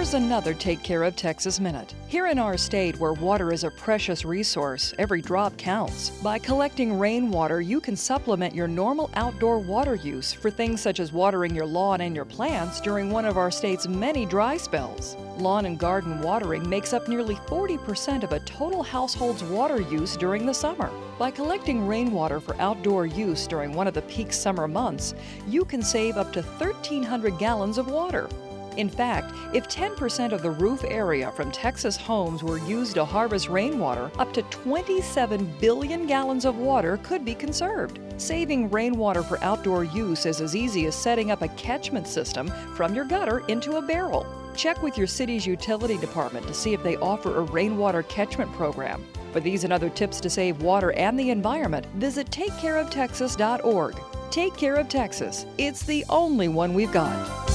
Here's another Take Care of Texas Minute. Here in our state, where water is a precious resource, every drop counts. By collecting rainwater, you can supplement your normal outdoor water use for things such as watering your lawn and your plants during one of our state's many dry spells. Lawn and garden watering makes up nearly 40% of a total household's water use during the summer. By collecting rainwater for outdoor use during one of the peak summer months, you can save up to 1,300 gallons of water. In fact, if 10% of the roof area from Texas homes were used to harvest rainwater, up to 27 billion gallons of water could be conserved. Saving rainwater for outdoor use is as easy as setting up a catchment system from your gutter into a barrel. Check with your city's utility department to see if they offer a rainwater catchment program. For these and other tips to save water and the environment, visit takecareoftexas.org. Take Care of Texas. It's the only one we've got.